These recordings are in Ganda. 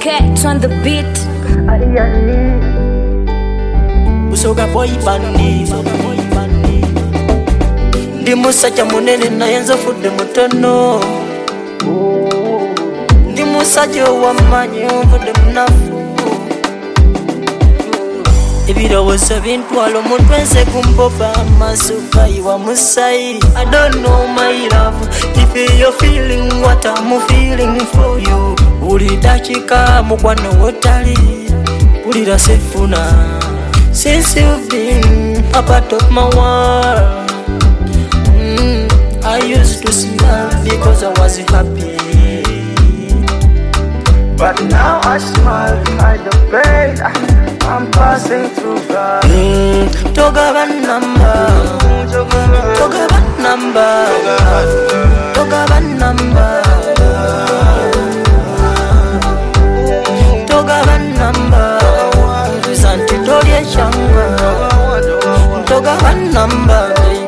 Cat on the beat. Usoga boy bandi ndi musajja munene naye nzofudde mutono ndi musajja ow'amaanyi nvudde munafu ebirowoozo bintwala omuntu enze gumboba amaaso gayiwa musayi. I don't know my love if you're feeling what I'm feeling for you. Buli dakiika mukwano wotali bulira sefuna since you've been a part of my world. I used to smile because I was happy, but now I smile behind the pain I'm passing through God. Togaba number, togaba number, togaba number, togaba number. Zanti tolie changa, togaba number, baby.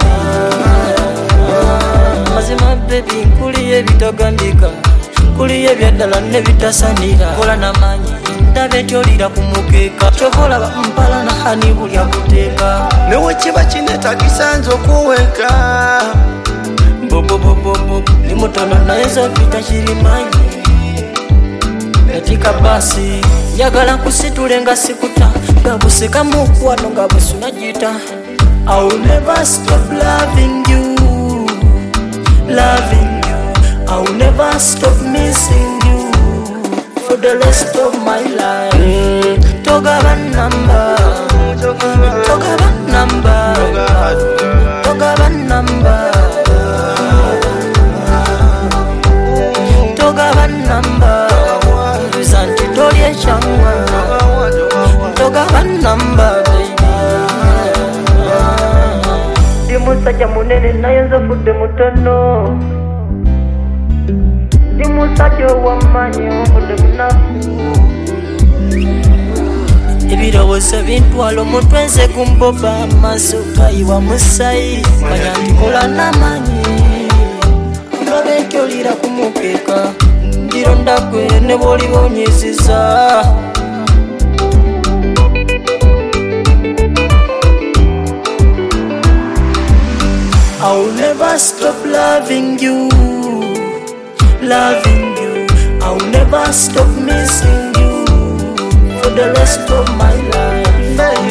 Mazima baby, kuliye bitagambika, kuliye byaddala ne bitasanira. Kola namanyi ndabe tyolira ku mukeeka, kyovola mpala na hani buli akuteeka. Newe kiba kinetagisa nze okuweka Bobobobobo ni mutono naye zopita kirimanyi. Natika basi njagala nkusitule nga sikuta, nga buseka mukwano nga busunagita. I will never stop loving you, loving you. I will never stop missing you for the rest of my life. Togaba number, togaba number, togaba number, togaba number. Zanti tolie changa, togaba number, baby. Ndi musajja munene naye nzofudde mutono, ndi musajja ow'amaanyi nvudde munafu. Ebirowoozo bintwala omuntu enze gumboba amaaso gayiwa musayi. Manya nti kola n'amaanyi ndabe tyolira ku mukeeka, ndironda gwe ne bw'oliba onyiziza. I will never stop loving you, loving you. I will never stop missing you for the rest of my life.